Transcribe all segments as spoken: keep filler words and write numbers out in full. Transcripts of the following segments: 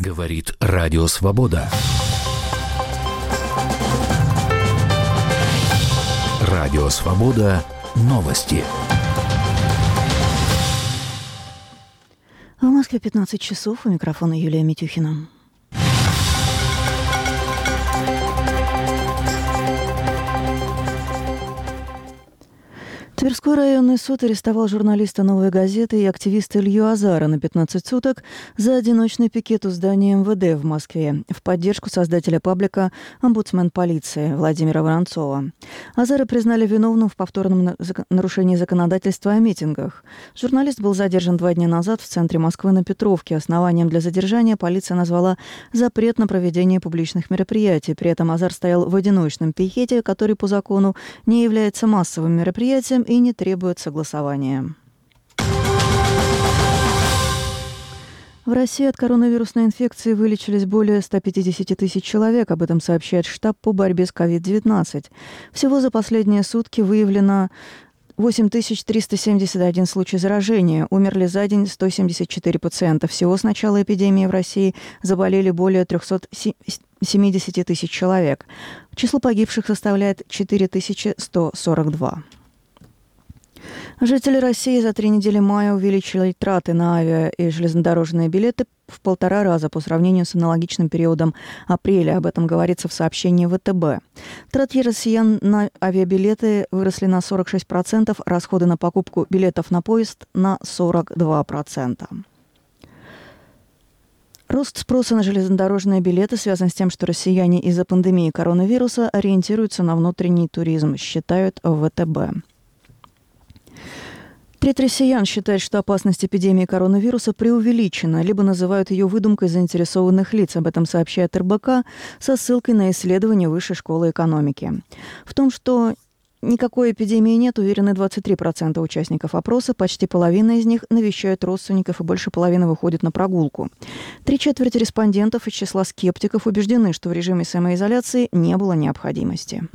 Говорит Радио Свобода. Радио Свобода. Новости. В Москве пятнадцать часов. У микрофона Юлия Митюхина. Тверской районный суд арестовал журналиста «Новой газеты» и активиста Илью Азара на пятнадцать суток за одиночный пикет у здания эм вэ дэ в Москве в поддержку создателя паблика «Омбудсмен полиции» Владимира Воронцова. Азара признали виновным в повторном нарушении законодательства о митингах. Журналист был задержан два дня назад в центре Москвы на Петровке. Основанием для задержания полиция назвала запрет на проведение публичных мероприятий. При этом Азар стоял в одиночном пикете, который по закону не является массовым мероприятием и не требует согласования. В России от коронавирусной инфекции вылечились более ста пятидесяти тысяч человек. Об этом сообщает штаб по борьбе с ковид девятнадцать. Всего за последние сутки выявлено восемь тысяч триста семьдесят один случай заражения. Умерли за день сто семьдесят четыре пациента. Всего с начала эпидемии в России заболели более трехсот семидесяти тысяч человек. Число погибших составляет четыре тысячи сто сорок два. Жители России за три недели мая увеличили траты на авиа- и железнодорожные билеты в полтора раза по сравнению с аналогичным периодом апреля. Об этом говорится в сообщении вэ тэ бэ. Траты россиян на авиабилеты выросли на сорок шесть процентов, расходы на покупку билетов на поезд на сорок два процента. Рост спроса на железнодорожные билеты связан с тем, что россияне из-за пандемии коронавируса ориентируются на внутренний туризм, считают в вэ тэ бэ. Треть россиян считает, что опасность эпидемии коронавируса преувеличена, либо называют ее выдумкой заинтересованных лиц. Об этом сообщает эр бэ ка со ссылкой на исследование Высшей школы экономики. В том, что никакой эпидемии нет, уверены двадцать три процента участников опроса, почти половина из них навещают родственников и больше половины выходят на прогулку. Три четверти респондентов из числа скептиков убеждены, что в режиме самоизоляции не было необходимости.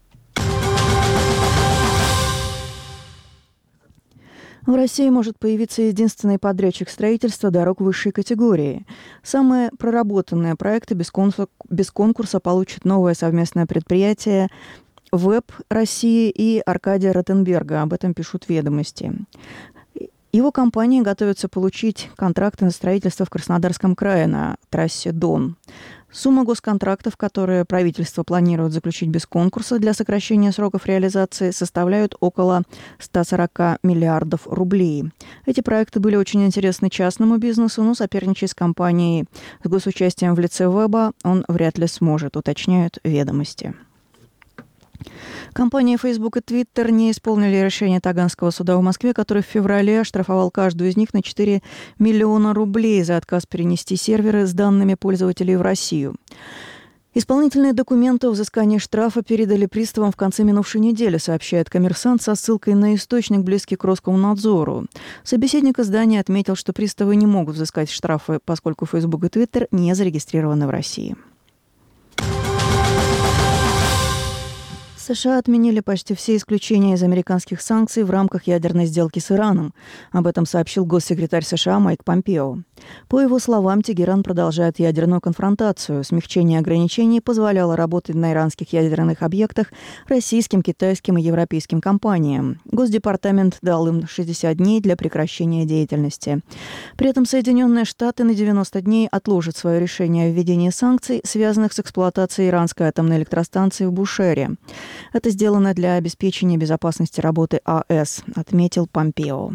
В России может появиться единственный подрядчик строительства дорог высшей категории. Самые проработанные проекты без конкурса, без конкурса получат новое совместное предприятие «ВЭБ России» и Аркадия Ротенберга. Об этом пишут «Ведомости». Его компании готовятся получить контракты на строительство в Краснодарском крае на трассе Дон. Сумма госконтрактов, которые правительство планирует заключить без конкурса для сокращения сроков реализации, составляют около ста сорока миллиардов рублей. Эти проекты были очень интересны частному бизнесу, но соперничать с компанией с госучастием в лице ВЭБа он вряд ли сможет, уточняют «Ведомости». Компании Facebook и Twitter не исполнили решение Таганского суда в Москве, который в феврале оштрафовал каждую из них на четыре миллиона рублей за отказ перенести серверы с данными пользователей в Россию. Исполнительные документы о взыскании штрафа передали приставам в конце минувшей недели, сообщает «Коммерсант» со ссылкой на источник, близкий к Роскомнадзору. Собеседник издания отметил, что приставы не могут взыскать штрафы, поскольку Facebook и Twitter не зарегистрированы в России. США отменили почти все исключения из американских санкций в рамках ядерной сделки с Ираном. Об этом сообщил госсекретарь США Майк Помпео. По его словам, Тегеран продолжает ядерную конфронтацию. Смягчение ограничений позволяло работать на иранских ядерных объектах российским, китайским и европейским компаниям. Госдепартамент дал им шестьдесят дней для прекращения деятельности. При этом Соединенные Штаты на девяносто дней отложат свое решение о введении санкций, связанных с эксплуатацией иранской атомной электростанции в Бушере. Это сделано для обеспечения безопасности работы АЭС, отметил Помпео.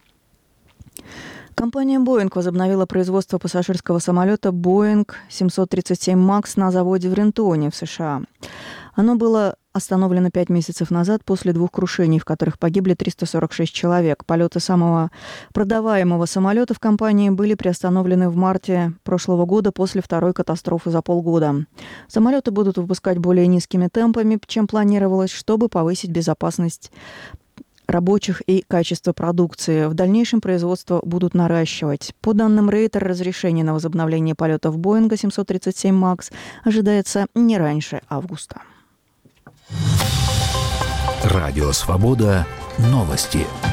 Компания Boeing возобновила производство пассажирского самолета Boeing семьсот тридцать семь макс на заводе в Рентоне в США. Оно было остановлено пять месяцев назад после двух крушений, в которых погибли триста сорок шесть человек. Полеты самого продаваемого самолета в компании были приостановлены в марте прошлого года после второй катастрофы за полгода. Самолеты будут выпускать более низкими темпами, чем планировалось, чтобы повысить безопасность рабочих и качество продукции. В дальнейшем производство будут наращивать. По данным Рейтер, разрешение на возобновление полетов Боинга семьсот тридцать семь макс ожидается не раньше августа. Радио Свобода. Новости.